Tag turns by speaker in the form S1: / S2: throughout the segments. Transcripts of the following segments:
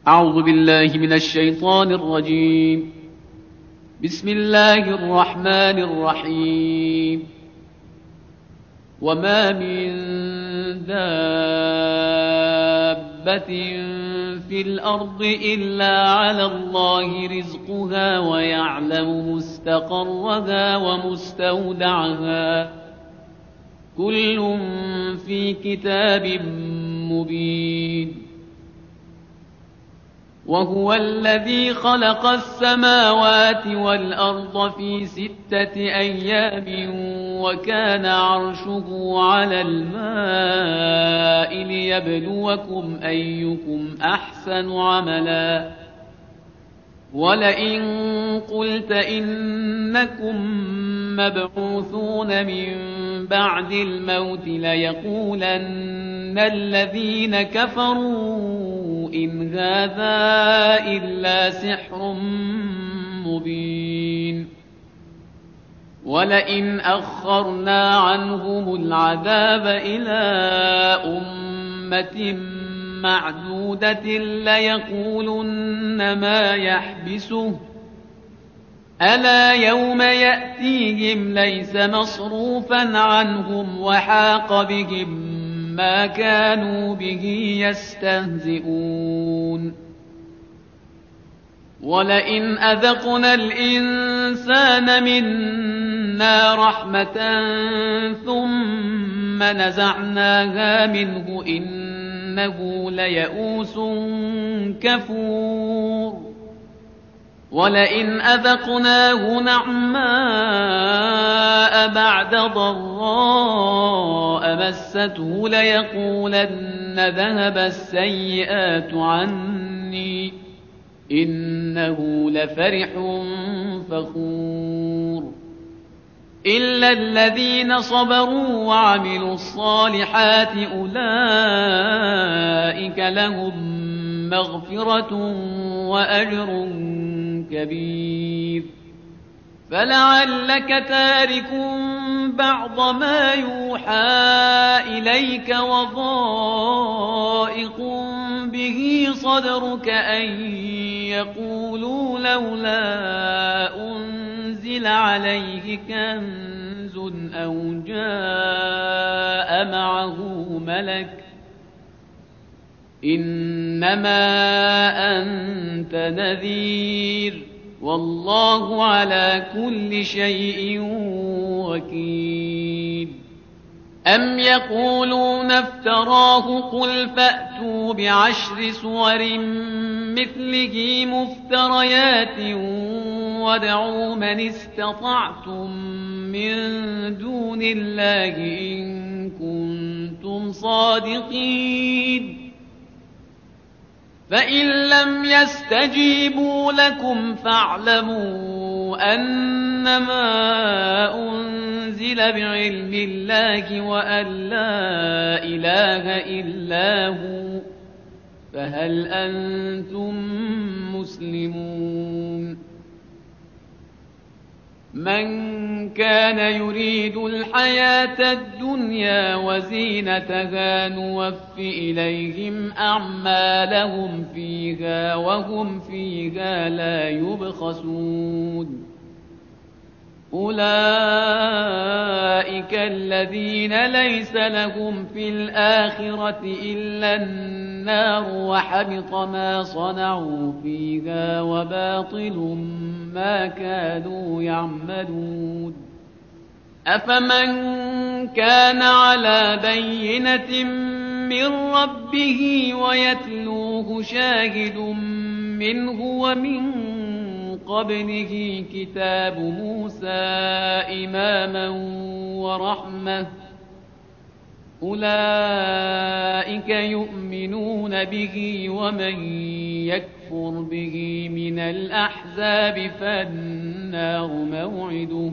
S1: أعوذ بالله من الشيطان الرجيم. بسم الله الرحمن الرحيم. وما من دابة في الأرض إلا على الله رزقها ويعلم مستقرها ومستودعها كل في كتاب مبين. وهو الذي خلق السماوات والأرض في 6 أيام وكان عرشه على الماء ليبلوكم أيكم أحسن عملا. ولئن قلت إنكم مبعوثون من بعد الموت ليقولن الذين كفروا إن هذا إلا سحر مبين. ولئن أخرنا عنهم العذاب إلى أمة معدودة ليقولن ما يحبسه ألا يوم يأتيهم ليس مصروفا عنهم وحاق بهم ما كانوا به يستهزئون. ولئن أذقنا الإنسان منا رحمة ثم نزعناها منه إنه ليئوس كفور. ولئن أذقناه نعماء بعد ضراء مسته ليقولن ذهب السيئات عني إنه لفرح فخور. إلا الذين صبروا وعملوا الصالحات أولئك لهم مغفرة وأجر كبير. فلعلك تارك بعض ما يوحى إليك وضائق به صدرك أن يقولوا لولا أنزل عليه كنز أو جاء معه ملك إنما أنت نذير والله على كل شيء وكيل. أم يقولون افتراه قل فأتوا ب10 سور مثله مفتريات وادعوا من استطعتم من دون الله إن كنتم صادقين. فإن لم يستجيبوا لكم فاعلموا أنما أنزل بعلم الله وأن لا إله إلا هو فهل أنتم مسلمون؟ من كان يريد الحياة الدنيا وزينتها نوف إليهم أعمالهم فيها وهم فيها لا يبخسون. أولئك الذين ليس لهم في الآخرة إلا النار وحبط ما صنعوا فيها وباطل ما كانوا يعملون. أفمن كان على بينة من ربه ويتلوه شاهد منه ومن قبله كتاب موسى إماما ورحمة أولئك يؤمنون به ومن يكفر به من الأحزاب فالنار موعده.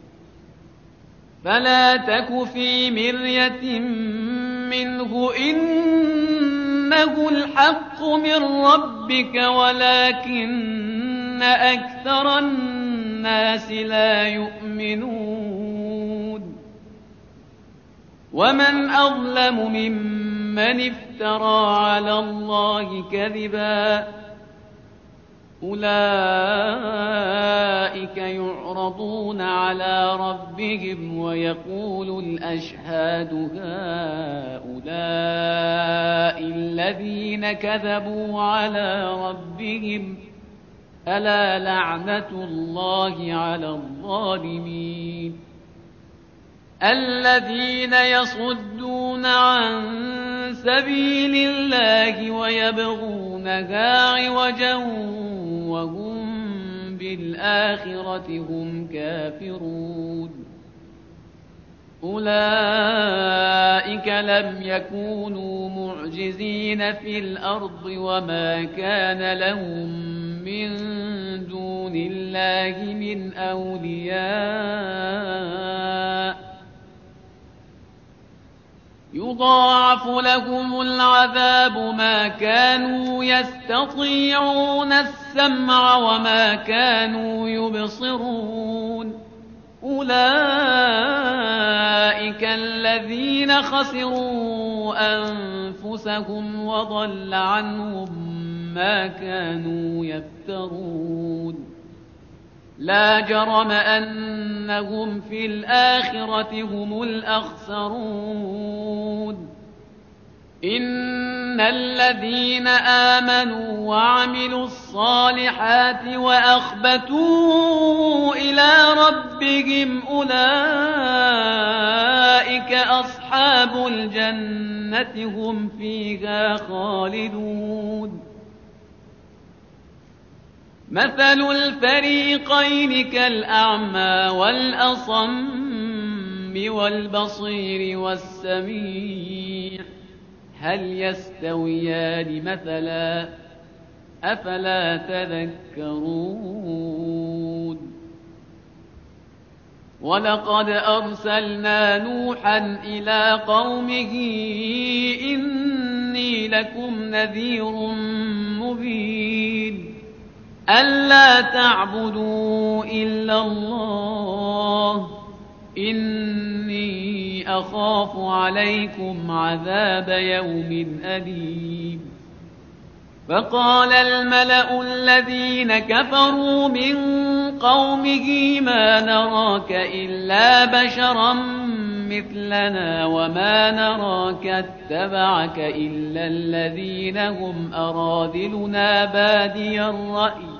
S1: فلا تك في مرية منه إنه الحق من ربك ولكن أكثر الناس لا يؤمنون. ومن أظلم ممن من افترى على الله كذبا أولئك يعرضون على ربهم ويقول الأشهاد هؤلاء الذين كذبوا على ربهم ألا لعنة الله على الظالمين الذين يصدون عن سبيل الله ويبغونها عوجا وهم بالآخرة هم كافرون أولئك لم يكونوا معجزين في الأرض وما كان لهم من دون الله من أولياء يضاعف لهم العذاب ما كانوا يستطيعون السمع وما كانوا يبصرون أولئك الذين خسروا أنفسهم وضل عنهم ما كانوا يفترون لا جرم أنهم في الآخرة هم الأخسرون إن الذين آمنوا وعملوا الصالحات وأخبتوا إلى ربهم أولئك أصحاب الجنة هم فيها خالدون مثل الفريقين كالأعمى والأصم والبصير والسميع هل يستويان مثلا أفلا تذكرون ولقد أرسلنا نوحا إلى قومه إني لكم نذير مبين ألا تعبدوا إلا الله إني أخاف عليكم عذاب يوم أليم فقال الملأ الذين كفروا من قومه ما نراك إلا بشرا مثلنا وما نراك اتبعك إلا الذين هم أراذلنا بادي الرأي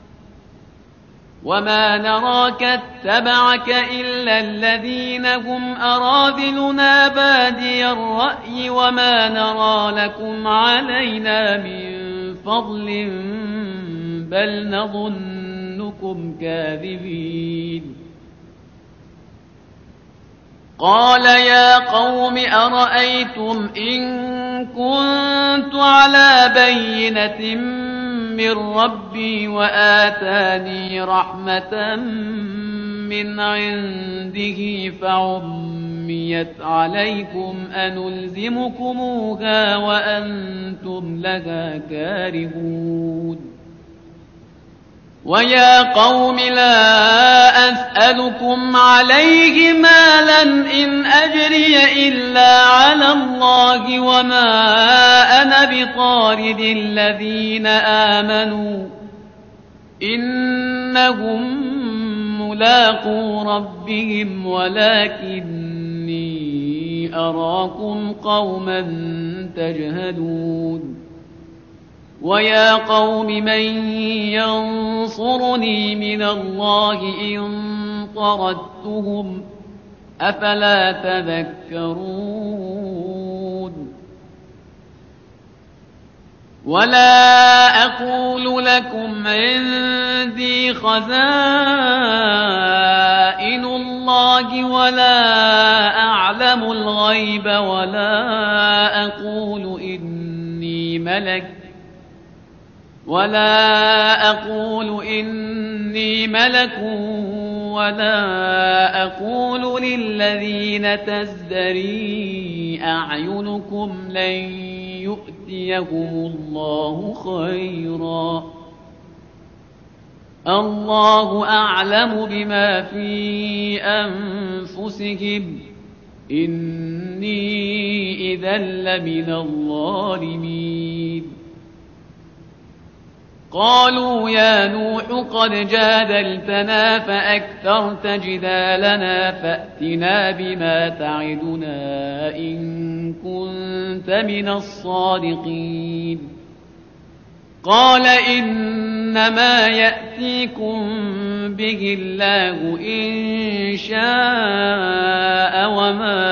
S1: وما نراك اتبعك إلا الذين هم أراذلنا بادي الرأي وما نرى لكم علينا من فضل بل نظنكم كاذبين قال يا قوم أرأيتم إن كنت على بينة من ربي وآتاني رحمة من عنده فعميت عليكم أنلزمكموها وأنتم لها كارهون ويا قوم لا أسألكم عليه مالا إن أجري إلا على الله وما أنا بطارد الذين آمنوا إنهم ملاقو ربهم ولكني أراكم قوما تجهلون ويا قوم من ينصرني من الله إن طردتهم أفلا تذكرون ولا أقول لكم عندي خزائن الله ولا أعلم الغيب ولا أقول إني ملك ولا أقول للذين تزدري أعينكم لن يؤتيهم الله خيرا الله أعلم بما في أنفسهم إني إذا لمن الظالمين قالوا يا نوح قد جادلتنا فأكثرت جدالنا فأتنا بما تعدنا إن كنت من الصادقين قال إنما يأتيكم به الله إن شاء وما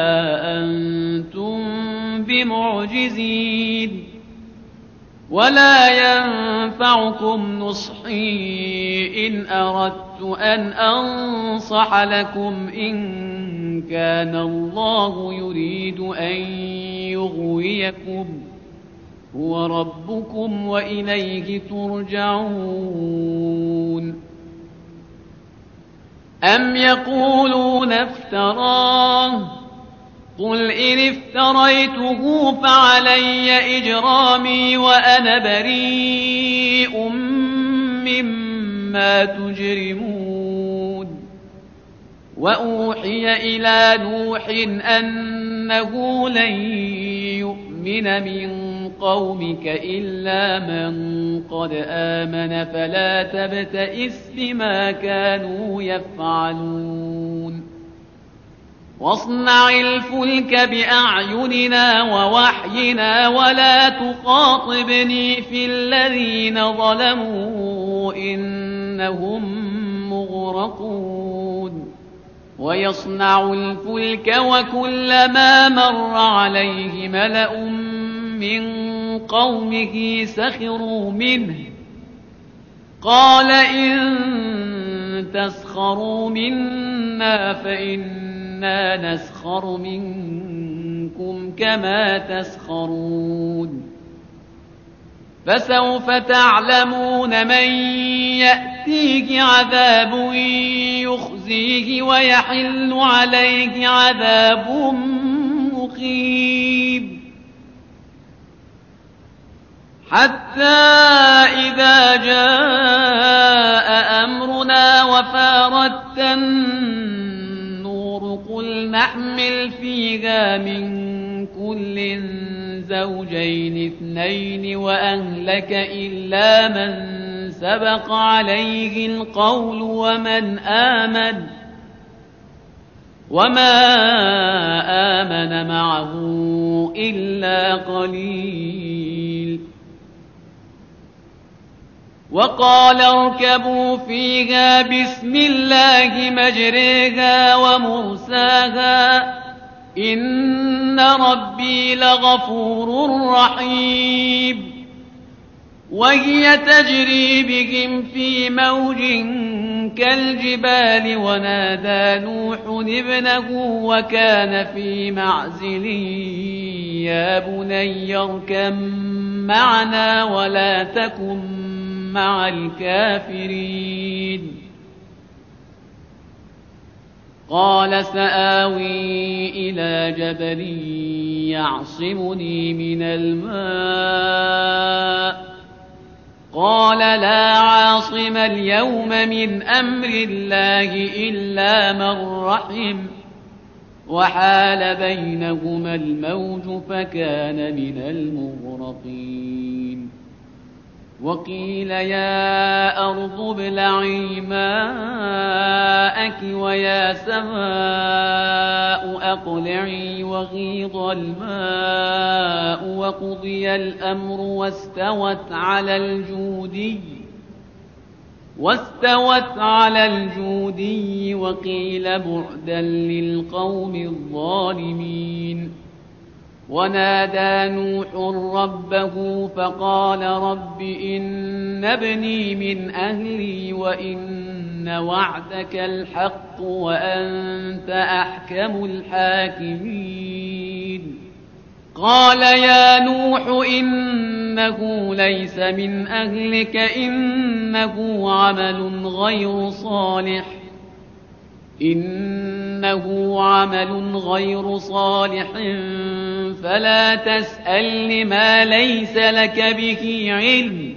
S1: أنتم بمعجزين ولا ينفعكم نصحي إن أردت أن أنصح لكم إن كان الله يريد أن يغويكم هو ربكم وإليه ترجعون أم يقولون افتراه قل إن افتريته فعلي إجرامي وأنا بريء مما تجرمون وأوحي إلى نوح أنه لن يؤمن من قومك إلا من قد آمن فلا تبتئس بما كانوا يفعلون واصنع الفلك بأعيننا ووحينا ولا تخاطبني في الذين ظلموا إنهم مغرقون ويصنع الفلك وكلما مر عليه ملأ من قومه سخروا منه قال إن تسخروا منا فإنا نسخر منكم كما تسخرون فسوف تعلمون من يأتيه عذاب يخزيه ويحل عليه عذاب مقيم حتى إذا جاء أمرنا وفارت النور قل نحمل فيها من كل زوجين اثنين وأهلك إلا من سبق عليه القول وما آمن معه إلا قليل وقال اركبوا فيها بسم الله مجريها ومرساها إن ربي لغفور رحيم وهي تجري بهم في موج كالجبال ونادى نوح ابنه وكان في معزل يا بني اركب معنا ولا تكن مع الكافرين قال سآوي إلى جبل يعصمني من الماء قال لا عاصم اليوم من أمر الله إلا من رحم وحال بينهما الموج فكان من المغرقين وقيل يا أرض ابلعي ماءك ويا سماء أقلعي وغيض الماء وقضي الأمر واستوت على الجودي وقيل بعدا للقوم الظالمين ونادى نوح ربه فقال رب إن ابني من أهلي وإن وعدك الحق وأنت أحكم الحاكمين قال يا نوح إنه ليس من أهلك إنه عمل غير صالح فلا تسأل ما ليس لك به علم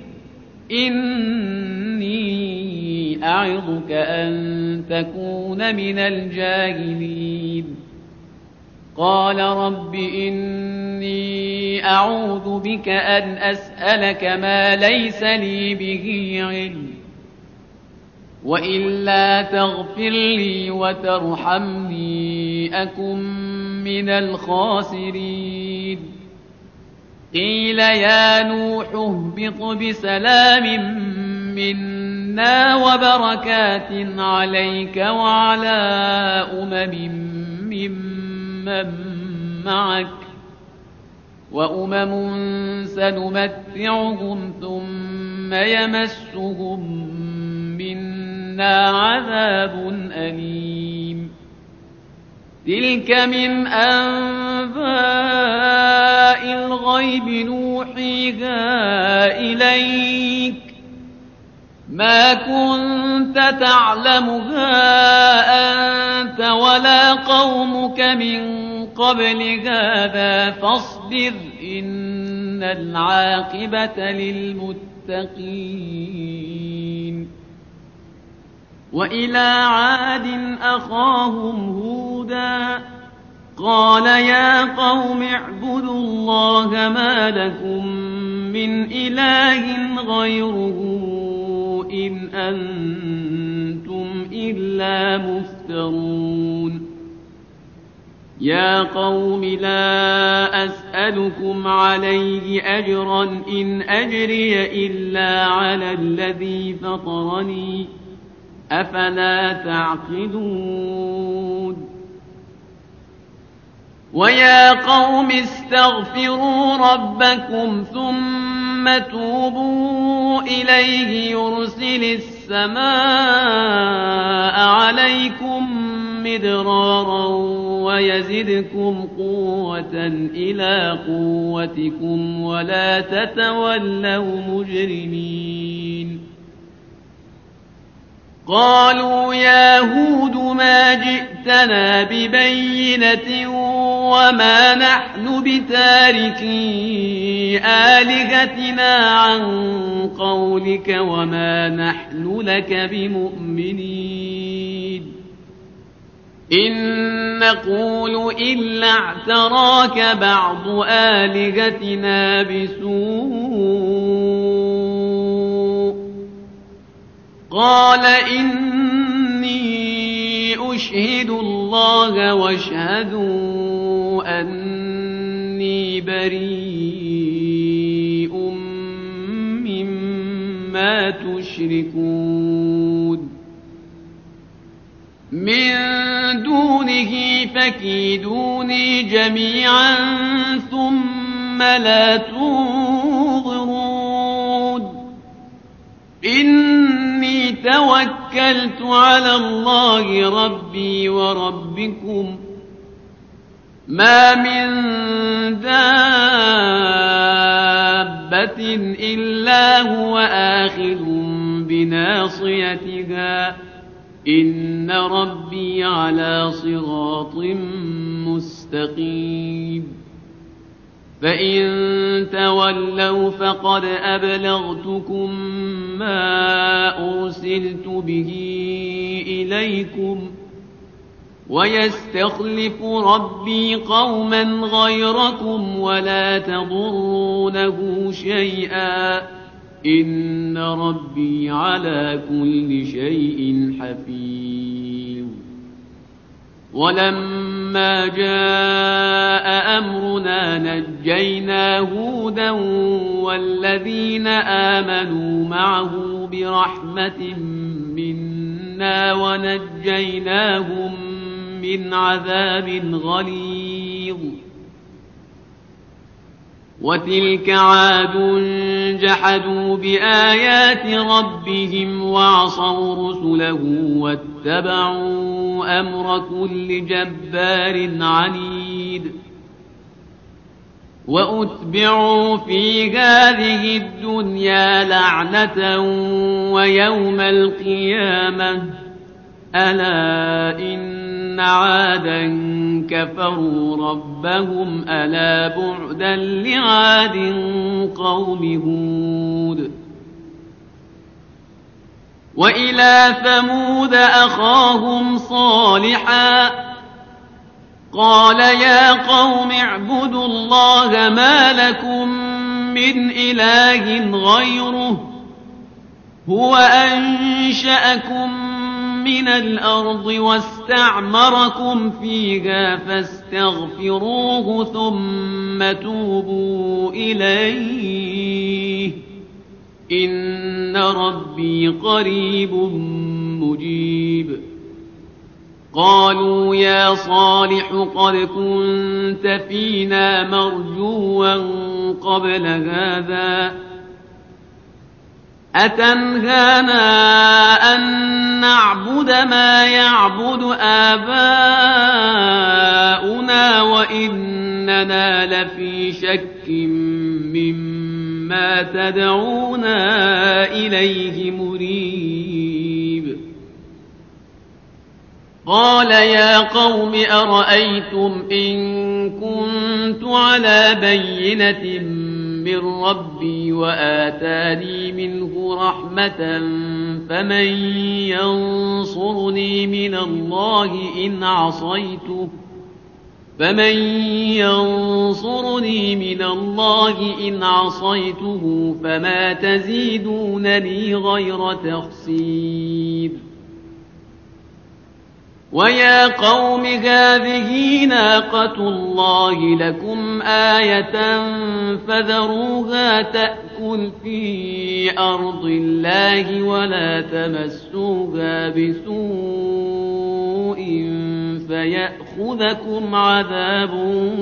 S1: إني أعظك أن تكون من الجاهلين قال رب إني أعوذ بك أن أسألك ما ليس لي به علم وإلا تغفر لي وترحمني أكن من الخاسرين قيل يا نوح اهبط بسلام منا وبركات عليك وعلى ممن معك وأمم سنمتعهم ثم يمسهم منا عذاب أليم تلك من أنباء الغيب نوحيها إليك ما كنت تعلمها أنت ولا قومك من قبل هذا فاصبر إن العاقبة للمتقين وإلى عاد أخاهم هودا قال يا قوم اعبدوا الله ما لكم من إله غيره إن أنتم إلا مفترون يا قوم لا أسألكم عليه أجرا إن أجري إلا على الذي فطرني أفلا تعقلون ويا قوم استغفروا ربكم ثم توبوا إليه يرسل السماء عليكم مدرارا ويزدكم قوة إلى قوتكم ولا تتولوا مجرمين قالوا يا هود ما جئتنا ببينة وما نحن بتاركي آلهتنا عن قولك وما نحن لك بمؤمنين إن نقول إلا اعتراك بعض آلهتنا بسوء قال إني أشهد الله واشهدوا أني بريء مما تشركون من دونه فكيدوني جميعا ثم لا تنظرون إني توكلت على الله ربي وربكم ما من دابة إلا هو آخذ بناصيتها إن ربي على صراط مستقيم فإن تولوا فقد أبلغتكم ما أرسلت به إليكم ويستخلف ربي قوما غيركم ولا تضرونه شيئا إن ربي على كل شيء حفيظ ولما جاء أمرنا نجينا هودا والذين آمنوا معه برحمة منا ونجيناهم من عذاب غليظ وتلك عاد جحدوا بآيات ربهم وعصوا رسله واتبعوا أمر كل جبار عنيد وأتبعوا في هذه الدنيا لعنة ويوم القيامة ألا إن عادا كفروا ربهم ألا بعدا لعاد قوم هود وإلى ثمود أخاهم صالحا قال يا قوم اعبدوا الله ما لكم من إله غيره هو أنشأكم من الأرض واستعمركم فيها فاستغفروه ثم توبوا إليه إن ربي قريب مجيب قالوا يا صالح قد كنت فينا مرجوا قبل هذا أتنهانا أن نعبد ما يعبد آباؤنا وإننا لفي شك مما تدعونا إليه مريب قال يا قوم أرأيتم إن كنت على بينة من ربي وآتاني منه رحمة فمن ينصرني من الله إن عصيته فما تزيدونني غير تخسير ويا قوم هذه ناقة الله لكم آية فذروها تأكل في أرض الله ولا تمسوها بسوء فيأخذكم عذاب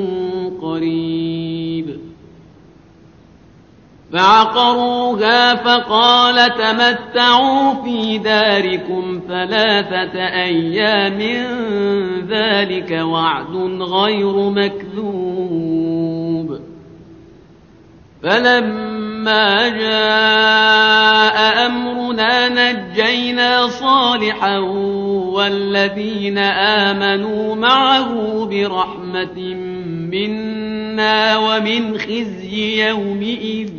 S1: قريب فعقروها فقال تمتعوا في داركم 3 أيام ذلك وعد غير مكذوب فلما جاء أمرنا نجينا صالحا والذين آمنوا معه برحمة منا ومن خزي يومئذ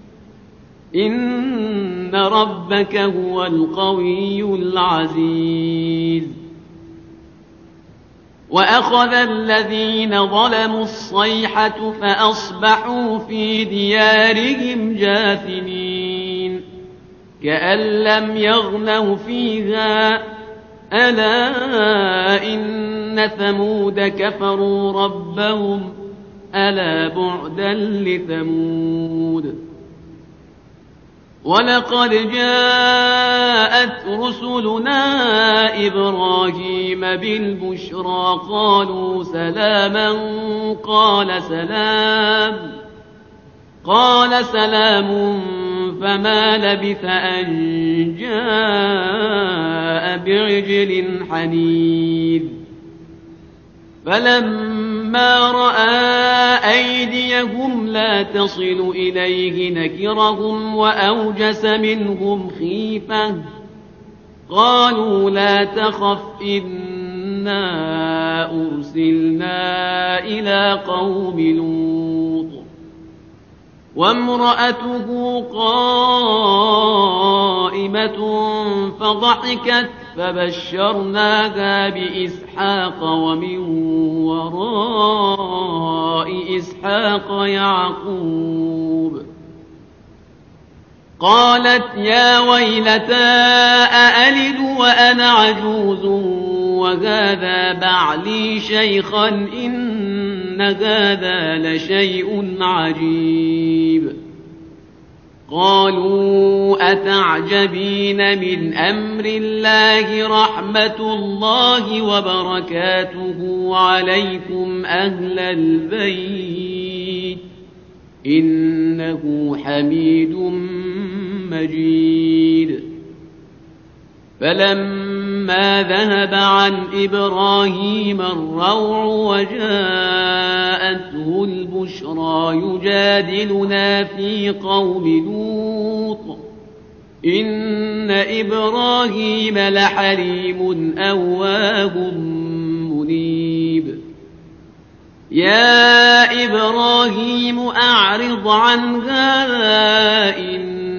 S1: إن ربك هو القوي العزيز وأخذ الذين ظلموا الصيحة فأصبحوا في ديارهم جاثمين كأن لم يغنوا فيها ألا إن ثمود كفروا ربهم ألا بعدا لثمود ولقد جاءت رسلنا إبراهيم بالبشرى قالوا سلاما قال سلام فما لبث أن جاء بعجل حنيذ فلما رأى أيديهم لا تصل إليه نكرهم وأوجس منهم خيفة قالوا لا تخف إنا أرسلنا إلى قوم لوط وامرأته قائمة فضحكت فبشرناها بإسحاق ومن وراء إسحاق يعقوب قالت يا ويلتى أألد وأنا عجوز وهذا بعلي شيخا إن هذا لشيء عجيب قالوا أتعجبين من أمر الله رحمة الله وبركاته عليكم أهل البيت إنه حميد مجيد فلما ذهب عن إبراهيم الروع وجاءته البشرى يجادلنا في قوم لوط إن إبراهيم لحليم أواه منيب يا إبراهيم أعرض عن هذا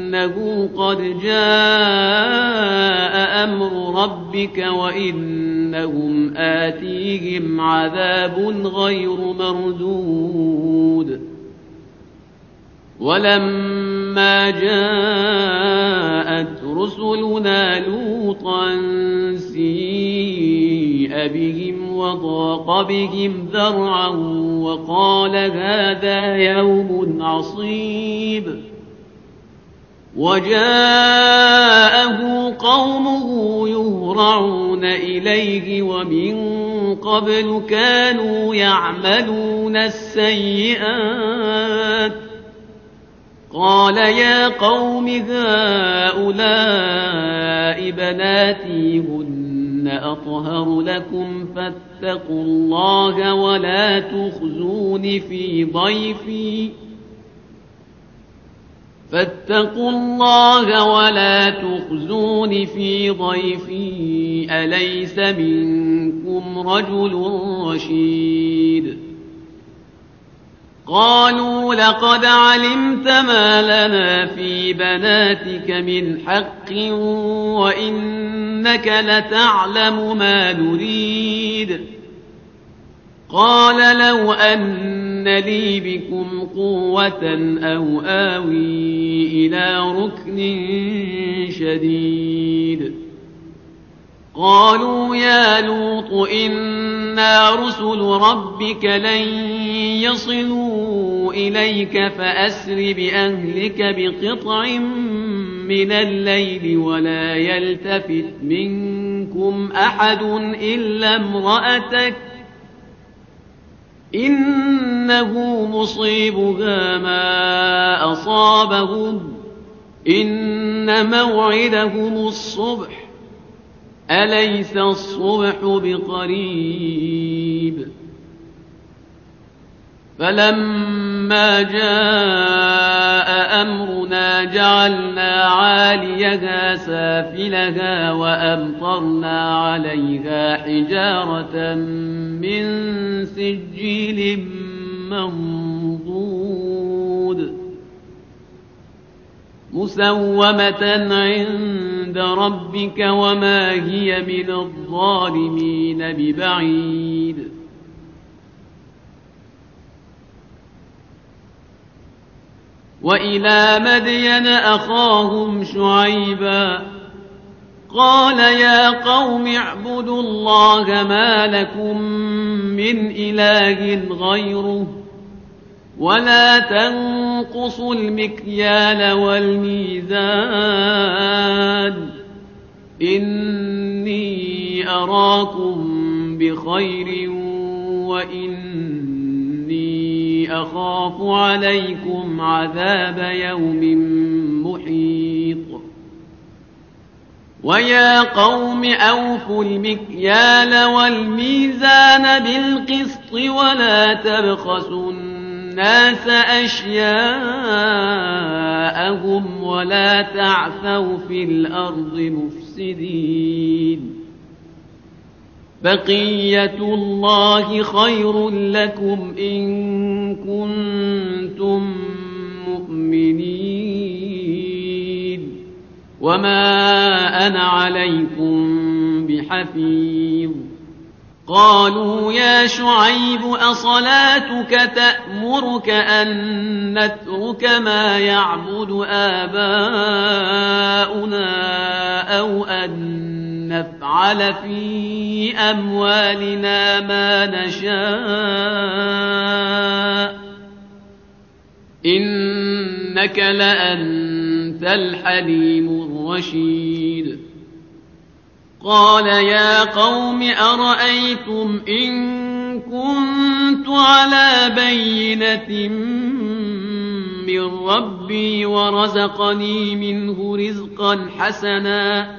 S1: إنه قد جاء أمر ربك وإنهم إنهم آتيهم عذاب غير مردود ولما جاءت رسلنا لوطا سيء بهم وضاق بهم ذرعا وقال هذا يوم عصيب وجاءه قومه يهرعون إليه ومن قبل كانوا يعملون السيئات قال يا قوم هؤلاء بناتي هن أطهر لكم فاتقوا الله ولا تخزون في ضيفي أليس منكم رجل رشيد قالوا لقد علمت ما لنا في بناتك من حق وإنك لتعلم ما نريد قال لو أن لي بكم قوة أو آوي إلى ركن شديد قالوا يا لوط إنا رسل ربك لن يصلوا إليك فأسر بأهلك بقطع من الليل ولا يلتفت منكم أحد إلا امرأتك إنه مصيبها ما أصابهم إن موعدهم الصبح أليس الصبح بقريب فلما جاء أمرنا جعلنا عاليها سافلها وأمطرنا عليها حجارة من سجيل منضود مسومة عند ربك وما هي من الظالمين ببعيد وإلى مدين أخاهم شعيبا قال يا قوم اعبدوا الله ما لكم من إله غيره ولا تنقصوا المكيال والميزان إني أراكم بخير وإني أخاف عليكم عذاب يوم محيط ويا قوم أوفوا المكيال والميزان بالقسط ولا تبخسوا الناس أشياءهم ولا تعثوا في الأرض مفسدين بقية الله خير لكم إن كنتم مؤمنين وما أنا عليكم بحفيظ قالوا يا شعيب أصلاتك تأمرك أن نترك ما يعبد آباؤنا أو أن نفعل في أموالنا ما نشاء إنك لأنت الحليم الرشيد قال يا قوم أرأيتم إن كنت على بينة من ربي ورزقني منه رزقا حسنا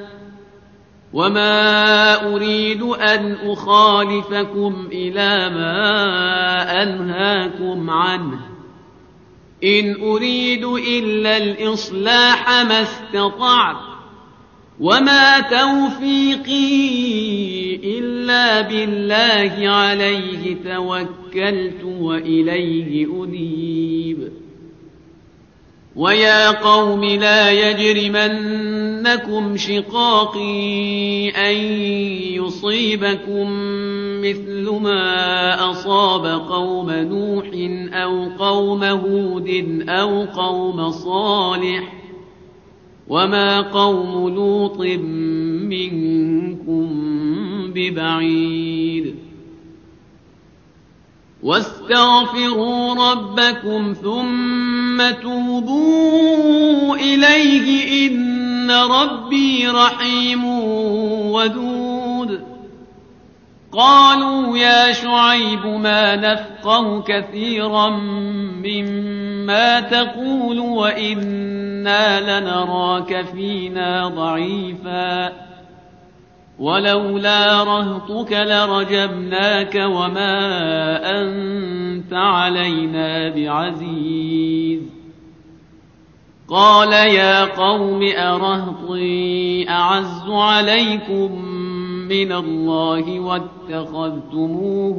S1: وما أريد أن أخالفكم إلى ما أنهاكم عنه إن أريد إلا الإصلاح ما استطعت وما توفيقي إلا بالله عليه توكلت وإليه أنيب ويا قوم لا يجرمنكم شقاقي أن يصيبكم مثل ما أصاب قوم نوح أو قوم هود أو قوم صالح وما قوم لوط منكم ببعيد واستغفروا ربكم ثم توبوا إليه إن ربي رحيم ودود قالوا يا شعيب ما نفقه كثيرا مما تقول وإنا لنراك فينا ضعيفا ولولا رهطك لرجمناك وما أنت علينا بعزيز قال يا قوم أرهطي أعز عليكم من الله واتخذتموه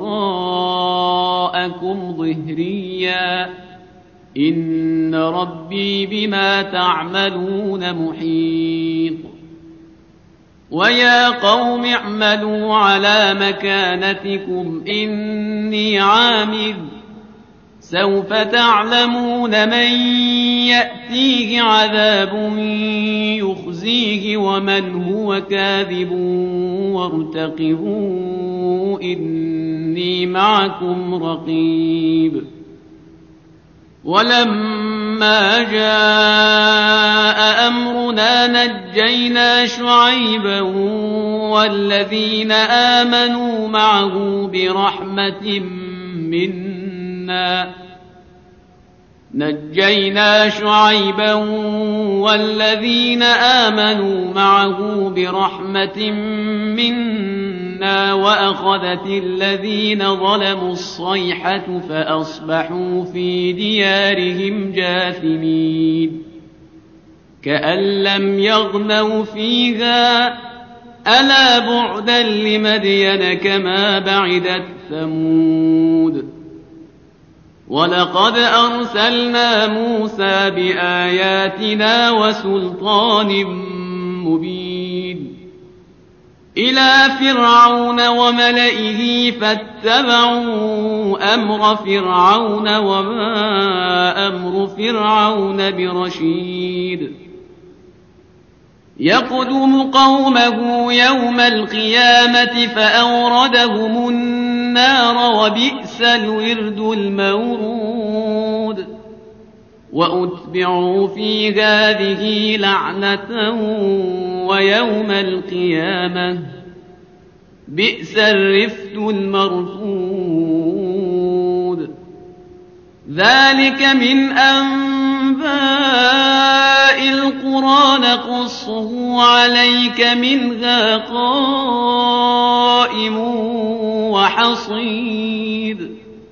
S1: وراءكم ظهريا إن ربي بما تعملون محيط ويا قوم اعملوا على مكانتكم إني عامل سوف تعلمون من يأتيه عذاب يخزيه ومن هو كاذب وارتقبوا إني معكم رقيب ولما جاء أمرنا نجينا شعيبا والذين آمنوا معه برحمة منا نجينا شعيبا والذين آمنوا معه برحمة منا وأخذت الذين ظلموا الصيحة فأصبحوا في ديارهم جاثمين كأن لم يغنوا فيها ألا بعدا لمدين كما بعدت ثمود ولقد أرسلنا موسى بآياتنا وسلطان مبين إلى فرعون وملئه فاتبعوا أمر فرعون وما أمر فرعون برشيد يقدم قومه يوم القيامة فأوردهم النار وبئس الورد المورود وأتبعوا في هذه لعنة ويوم القيامة بئس الرفد المرفود ذلك من أنباء القرى نقصه عليك منها قائم وحصيد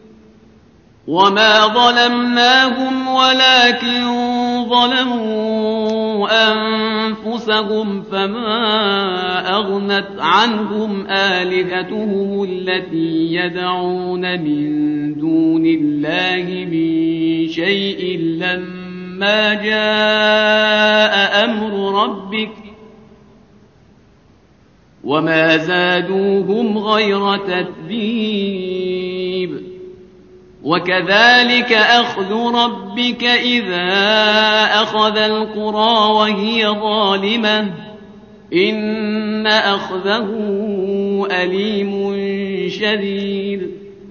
S1: وما ظلمناهم ولكن ظلموا أنفسهم فما أغنت عنهم آلهتهم التي يدعون من دون الله من شيء لما جاء أمر ربك وما زادوهم غير تتبيب وكذلك أخذ ربك إذا أخذ القرى وهي ظالمة إن أخذه أليم شديد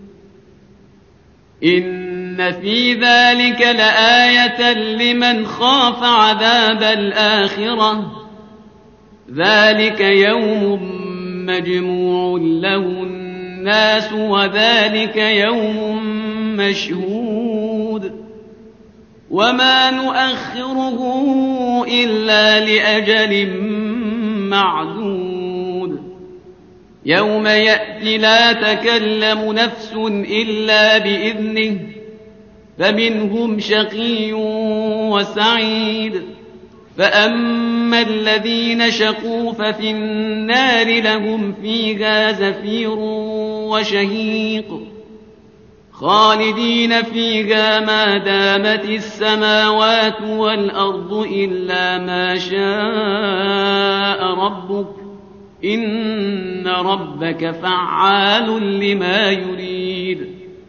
S1: إن في ذلك لآية لمن خاف عذاب الآخرة ذلك يوم مجموع له الناس وذلك يوم مشهود وما نؤخره إلا لأجل معدود يوم يأتي لا تكلم نفس إلا بإذنه فمنهم شقي وسعيد فأما الذين شقوا ففي النار لهم فيها زفير وشهيق خالدين فيها ما دامت السماوات والأرض إلا ما شاء ربك إن ربك فعال لما يريد.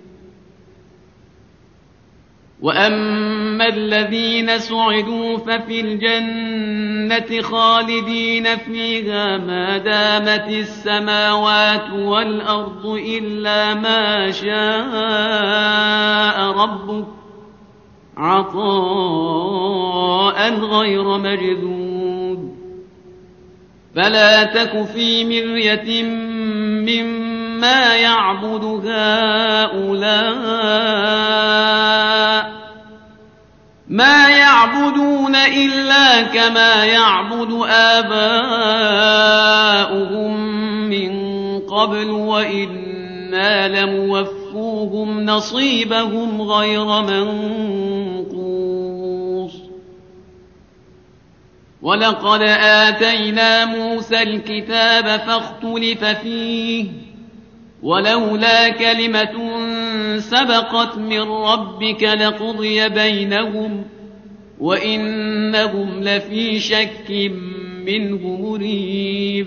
S1: وأما الذين سعدوا ففي الجنة خالدين فيها ما دامت السماوات والأرض إلا ما شاء ربك عطاء غير مجذوذ. فلا تك في مرية مما يعبد هؤلاء ما يعبدون إلا كما يعبد آباؤهم من قبل وإنا لموفوهم نصيبهم غير منقوص. ولقد آتينا موسى الكتاب فاختلف فيه ولولا كلمة سبقت من ربك لقضي بينهم وإنهم لفي شك منه مريب.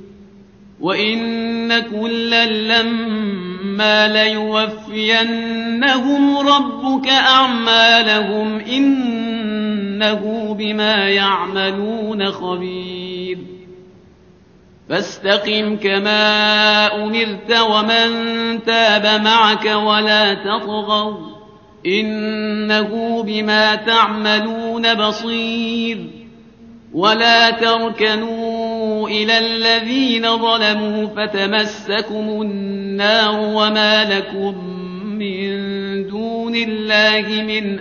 S1: وإن كلا لما ليوفينهم ربك أعمالهم إنه بما يعملون خبير. فاستقم كما أمرت ومن تاب معك ولا تطغوا إنه بما تعملون بصير. ولا تركنوا إلى الذين ظلموا فتمسكم النار وما لكم من دون الله من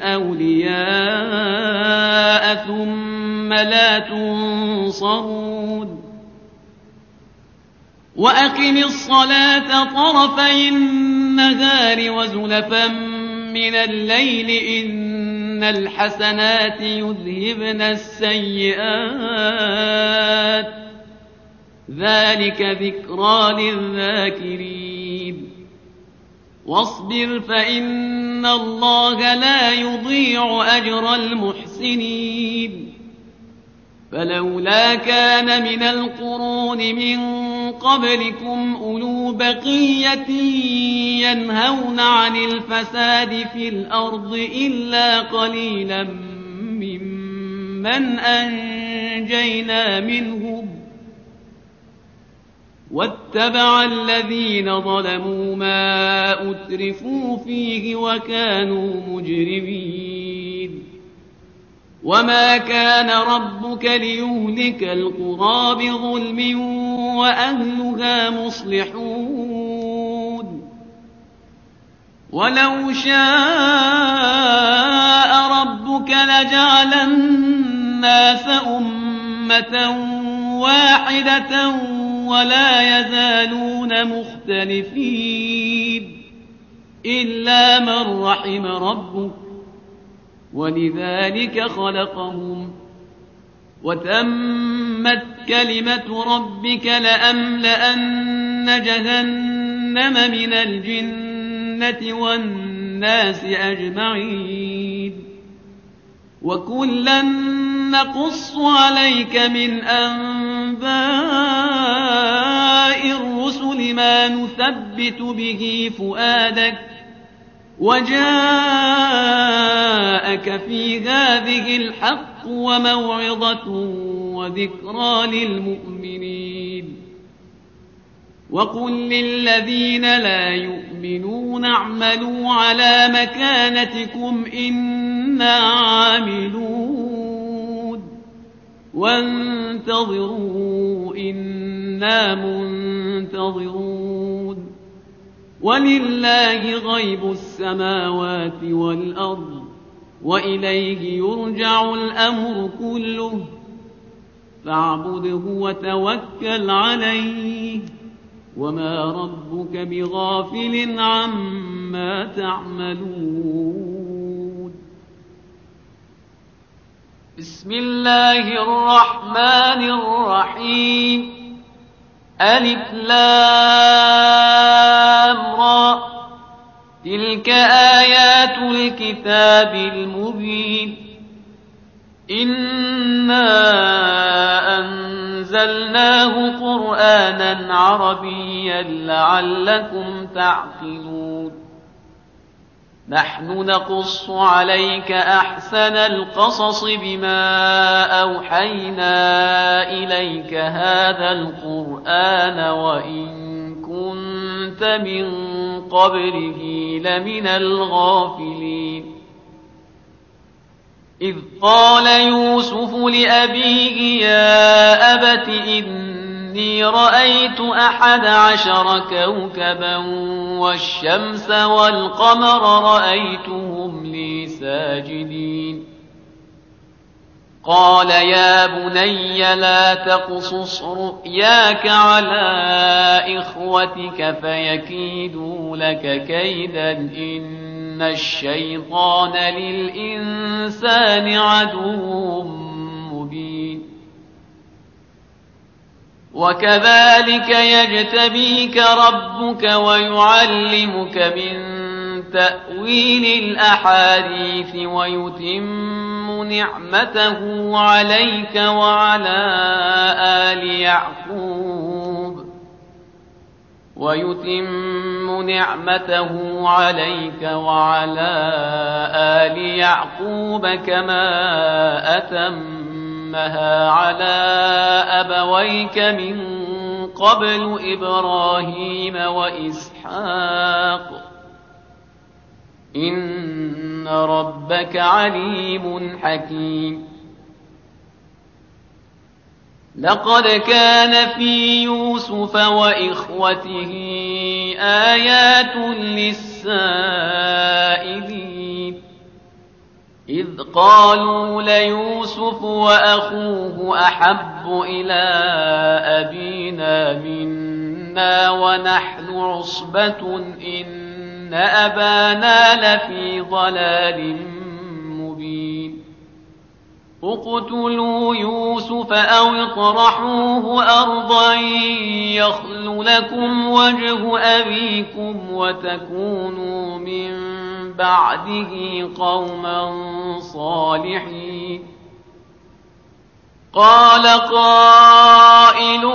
S1: أولياء ثم لا تنصرون. وأقم الصلاة طرفي النهار وزلفا من الليل إن الحسنات يذهبن السيئات ذلك ذكرى للذاكرين. واصبر فإن الله لا يضيع أجر المحسنين. فلولا كان من القرون من قبلكم أولو بقية ينهون عن الفساد في الأرض إلا قليلا ممن أنجينا منهم واتبع الذين ظلموا ما أترفوا فيه وكانوا مجرمين. وما كان ربك ليهلك القرى بظلم وأهلها مصلحون. ولو شاء ربك لجعل الناس أمة واحدة ولا يزالون مختلفين إلا من رحم ربك ولذلك خلقهم. وتمت كلمة ربك لأملأن جهنم من الجنة والناس أجمعين. وكلا نقص عليك من أنباء الرسل ما نثبت به فؤادك وجاءك في هذه الحق وموعظة وذكرى للمؤمنين. وقل للذين لا يؤمنون اعملوا على مكانتكم إنا عاملون وانتظروا إنا منتظرون. ولله غيب السماوات والأرض وإليه يرجع الأمر كله فاعبده وتوكل عليه وما ربك بغافل عما تعملون. بسم الله الرحمن الرحيم. ألف لام را تلك آيات الكتاب المبين إنا أنزلناه قرآنا عربيا لعلكم تعقلون نحن نقص عليك أحسن القصص بما أوحينا إليك هذا القرآن وإن كنت من قبله لمن الغافلين إذ قال يوسف لأبيه يا أبت إني رأيت 11 كوكبا والشمس والقمر رأيتهم لي ساجدين قال يا بني لا تقصص رؤياك على إخوتك فيكيدوا لك كيدا إن الشيطان للإنسان عدو مبين وكذلك يجتبيك ربك ويعلمك من تأويل الأحاديث ويتم نعمته عليك وعلى آل يعقوب كما أتمها على أبويك من قبل إبراهيم وإسحاق إن ربك عليم حكيم لقد كان في يوسف وإخوته آيات للسائلين إذ قالوا ليوسف وأخوه أحب إلى أبينا منا ونحن عصبة إن أبانا لفي ضلال مبين اقتلوا يوسف أو اطرحوه أرضا يخل لكم وجه أبيكم وتكونوا من بعده قوما صالحين قال قائل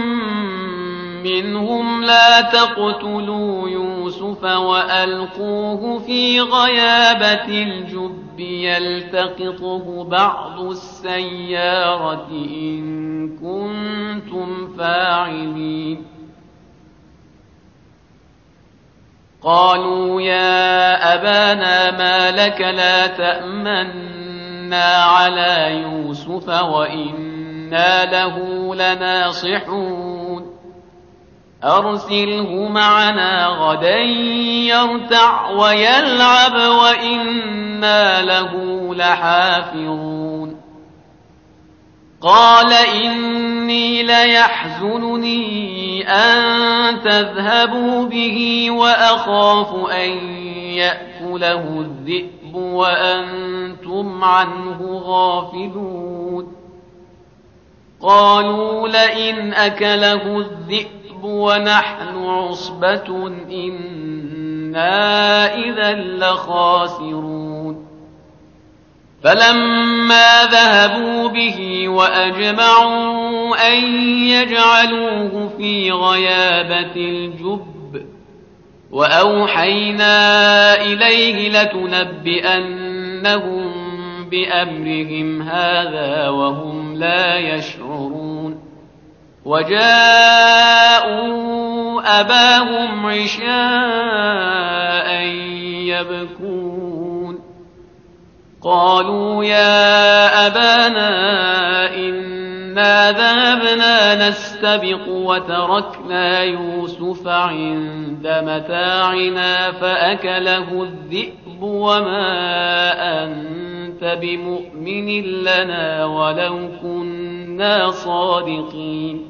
S1: منهم لا تقتلوا يوسف وألقوه في غيابة الجب يلتقطه بعض السيارة إن كنتم فاعلين قالوا يا أبانا ما لك لا تأمنا على يوسف وإنا له لناصحون أرسله معنا غدا يرتع ويلعب وإنا له لحافظون قال إني ليحزنني أن تذهبوا به وأخاف أن يأكله الذئب وأنتم عنه غافلون قالوا لئن أكله الذئب ونحن عصبة إنا إذا لخاسرون فلما ذهبوا به وأجمعوا أن يجعلوه في غيابة الجب وأوحينا إليه لتنبئنهم بأمرهم هذا وهم لا يشعرون وجاءوا أباهم عشاء يبكون قالوا يا أبانا إنا ذهبنا نستبق وتركنا يوسف عند متاعنا فأكله الذئب وما أنت بمؤمن لنا ولو كنا صادقين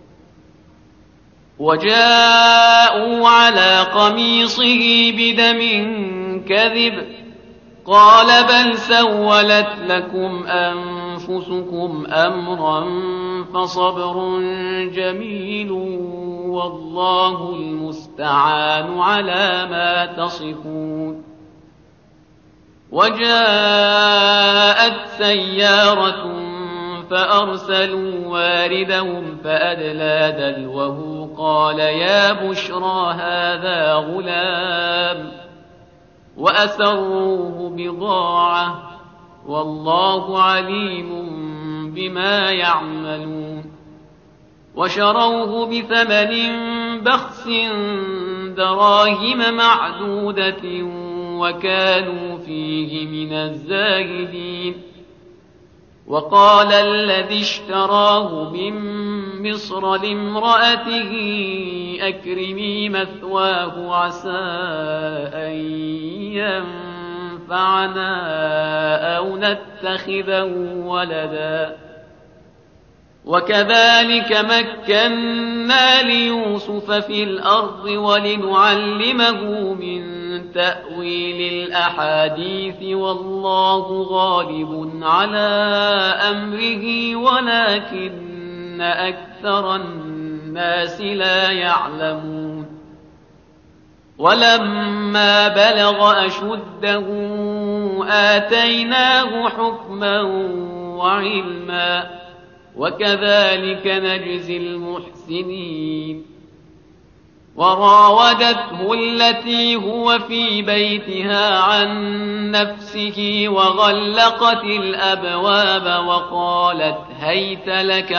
S1: وجاءوا على قميصه بدم كذب قال بل سولت لكم أنفسكم أنفسكم أمرا فصبر جميل والله المستعان على ما تصفون. وجاءت سيارة فأرسلوا واردهم فأدلى دلوه قال يا بشرى هذا غلام وأسروه بضاعة والله عليم بما يعملون. وشروه بثمن بخس دراهم معدودة وكانوا فيه من الزاهدين. وقال الذي اشتراه من مصر لامرأته أكرمي مثواه عسى أن ينفعنا أو نتخذه ولدا. وكذلك مكنا ليوسف في الأرض ولنعلمه من تأويل الأحاديث والله غالب على أمره ولكن أكثر الناس لا يعلمون. ولما بلغ أشده آتيناه حكما وعلما وكذلك نجزي المحسنين. وراودته التي هو في بيتها عن نفسه وغلقت الأبواب وقالت هيت لك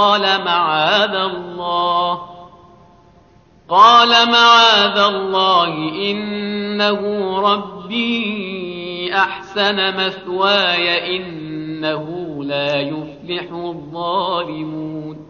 S1: قال معاذ الله إنه ربي أحسن مثواي إنه لا يفلح الظالمون.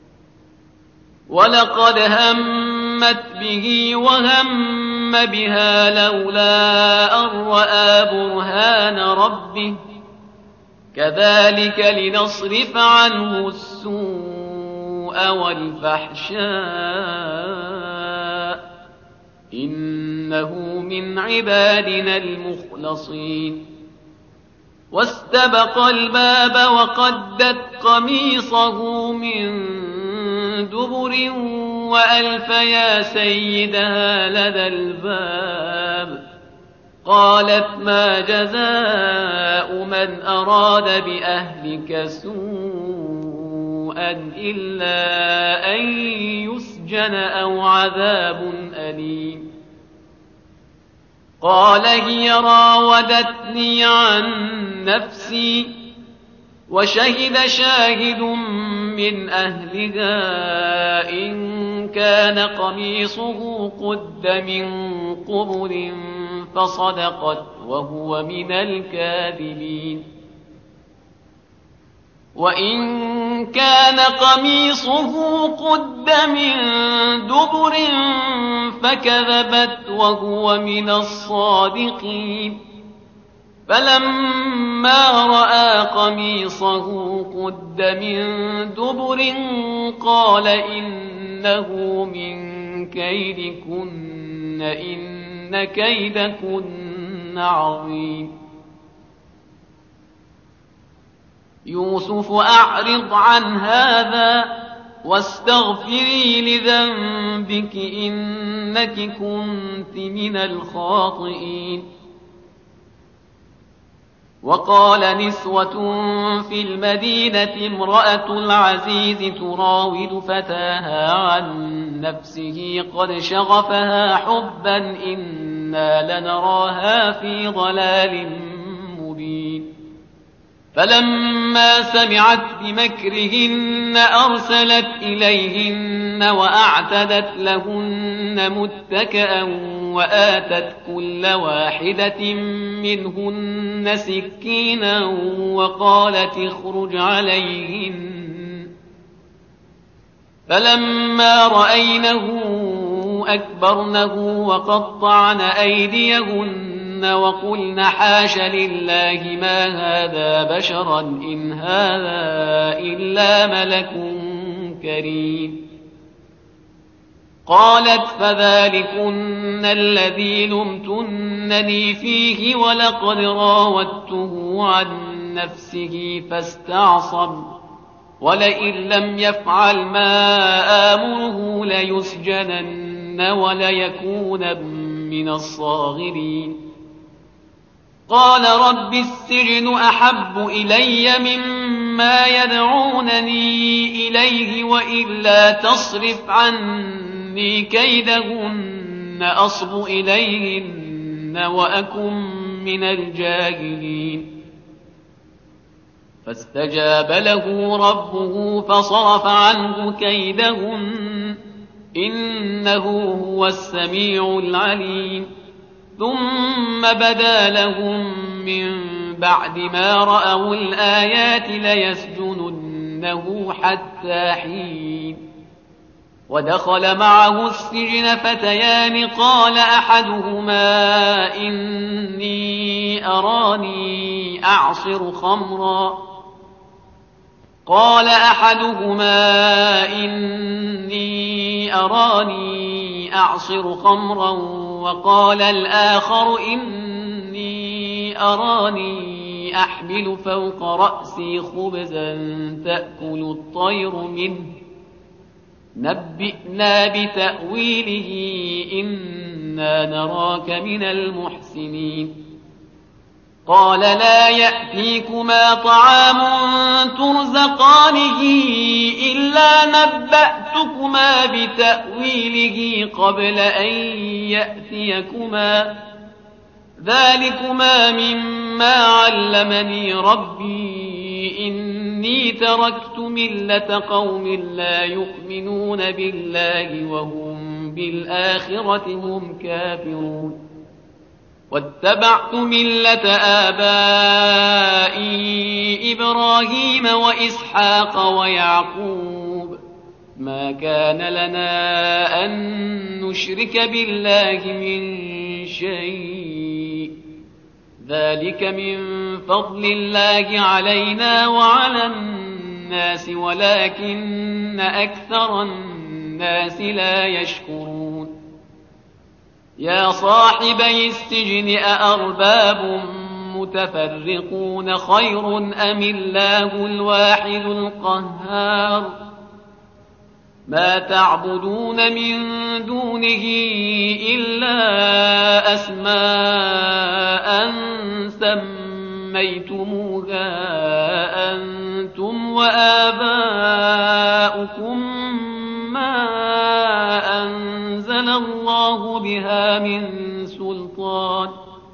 S1: ولقد همت به وهم بها لولا أن رأى برهان ربه كذلك لنصرف عنه السوء والفحشاء إنه من عبادنا المخلصين. واستبق الباب وقدت قميصه من دبر وألف يا سيدها لدى الباب قالت ما جزاء من أراد بأهلك سوءا إلا أن يسجن أو عذاب أليم. قال هي راودتني عن نفسي وشهد شاهد من أهلها إن كان قميصه قد من قبل فصدقت وهو من الكاذبين. وإن كان قميصه قد من دبر فكذبت وهو من الصادقين. فلما رأى قميصه قد من دبر قال إنه من كيدكن إن كيدكن عظيم. يوسف أعرض عن هذا واستغفري لذنبك إنك كنت من الخاطئين. وقال نسوة في المدينة امرأة العزيز تراود فتاها عن نفسه قد شغفها حبا إنا لنراها في ضلال مبين. فلما سمعت بمكرهن أرسلت إليهن وأعتدت لهن متكئا وآتت كل واحدة منهن سكينا وقالت اخرج عليهن. فلما رأينه أكبرنه وقطعن أيديهن وقلن حاش لله ما هذا بشرا إن هذا إلا ملك كريم. قالت فذلكن الذي لمتنني فيه ولقد راودته عن نفسه فاستعصم ولئن لم يفعل ما آمره ليسجنن وليكون من الصاغرين قال رب السجن أحب إلي مما يدعونني إليه وإلا تصرف عني كيدهن أصب إليهن وأكن من الجاهلين فاستجاب له ربه فصرف عنه كيدهن إنه هو السميع العليم ثم بدا لهم من بعد ما رأوا الآيات ليسجننه حتى حين ودخل معه السجن فتيان قال أحدهما إني أراني أعصر خمرا وقال الآخر إني أراني أحمل فوق رأسي خبزا تأكل الطير منه نبئنا بتأويله إنا نراك من المحسنين قال لا يأتيكما طعام ترزقانه إلا نبأتكما بتأويله قبل أن يأتيكما ذلكما مما علمني ربي إني تركت ملة قوم لا يؤمنون بالله وهم بالآخرة هم كافرون واتبعت ملة آبائي إبراهيم وإسحاق ويعقوب ما كان لنا أن نشرك بالله من شيء ذلك من فضل الله علينا وعلى الناس ولكن أكثر الناس لا يشكرون يا صاحبي السجن أأرباب متفرقون خير أم الله الواحد القهار ما تعبدون من دونه إلا أسماء سميتموها أنتم وآباؤكم ما أنزل الله بها من سلطان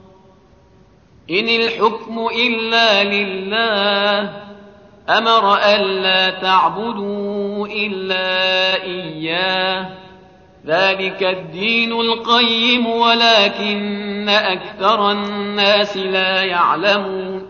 S1: إن الحكم إلا لله أمر ألا تعبدوا إلا إياه ذلك الدين القيم ولكن أكثر الناس لا يعلمون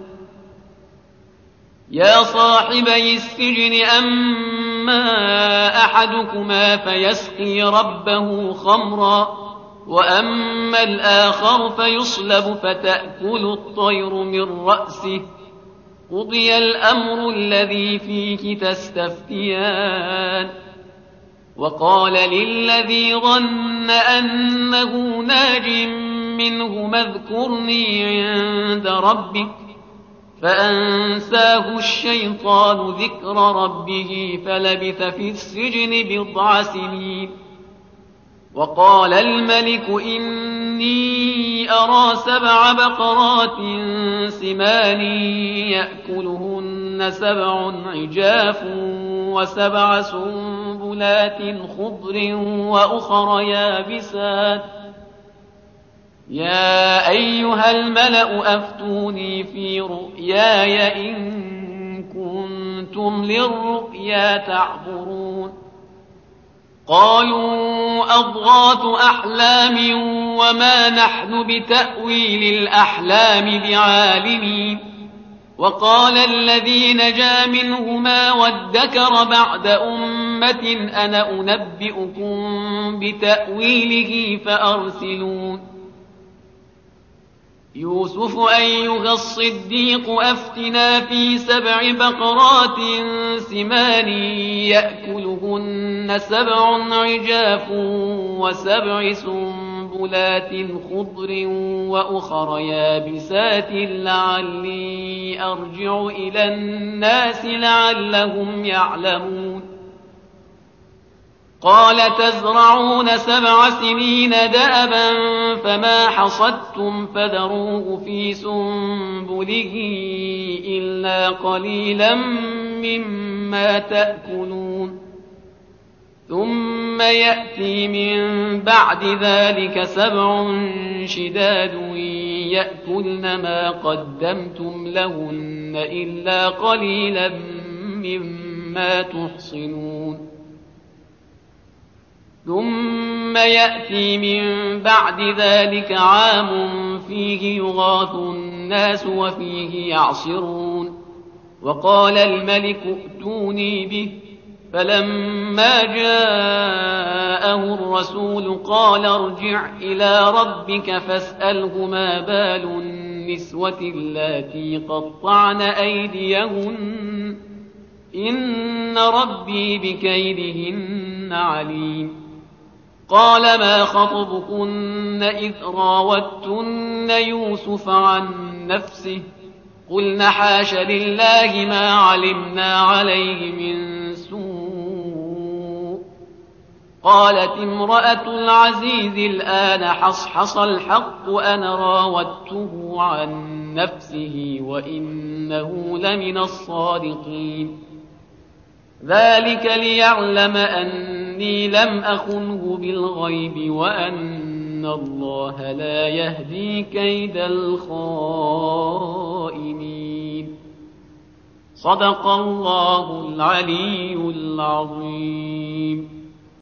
S1: يا صاحبي السجن أما أحدكما فيسقي ربه خمرا وأما الآخر فيصلب فتأكل الطير من رأسه قضي الأمر الذي فيه تستفتيان وقال للذي ظن أنه ناج منه اذكرني عند ربك فأنساه الشيطان ذكر ربه فلبث في السجن بضع سنين وقال الملك إني أرى 7 بقرات سمان يأكلهن 7 عجاف و7 سنبلات خضر وأخر يابسات يا أيها الملأ أفتوني في رؤياي إن كنتم للرؤيا تعبرون قالوا أضغاث أحلام وما نحن بتأويل الأحلام بعالمين وقال الذي نجا منهما وادكر بعد أمة أنا أنبئكم بتأويله فأرسلون يوسف أيها الصديق أفتنا في 7 بقرات سمان يأكلهن 7 عجاف و7 سنبلات سنبلات خضر وأخر يابسات لعلي أرجع إلى الناس لعلهم يعلمون قال تزرعون 7 سنين دأبا فما حصدتم فذروه في سنبله إلا قليلا مما تأكلون ثم يأتي من بعد ذلك 7 شداد يأكلن ما قدمتم لهن إلا قليلا مما تحصنون ثم يأتي من بعد ذلك عام فيه يغاث الناس وفيه يعصرون وقال الملك ائتوني به فلما جاءه الرسول قال ارجع إلى ربك فاسأله ما بال النسوة اللاتي قطعن أيديهن إن ربي بكيدهن عليم قال ما خطبكن إذ راوتن يوسف عن نفسه قلن حاش لله ما علمنا عليه من سوء قالت امرأة العزيز الآن حصحص الحق أنا راودته عن نفسه وإنه لمن الصادقين ذلك ليعلم أني لم أخنه بالغيب وأن الله لا يهدي كيد الخائنين صدق الله العلي العظيم